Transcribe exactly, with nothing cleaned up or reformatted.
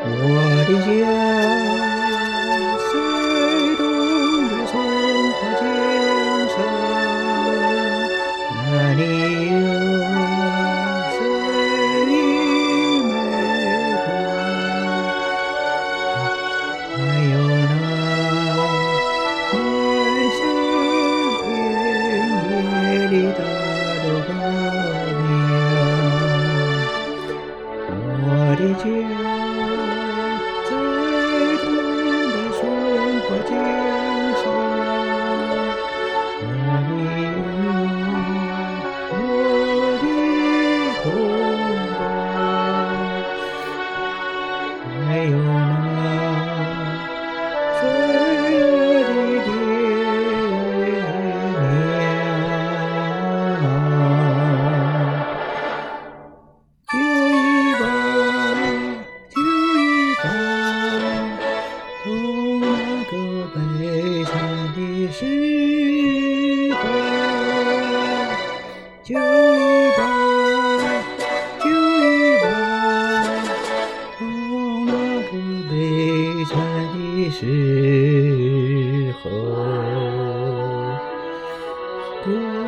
我的家在东北松花江上，那里有水美花，还有那漫山遍野里的豆花苗。我的家在东北松花江上，那里有我的同胞，还有那飞跃的爹娘。就一把，就一把，同那个悲惨的时光。就一把，就一把，同那个悲惨的时候。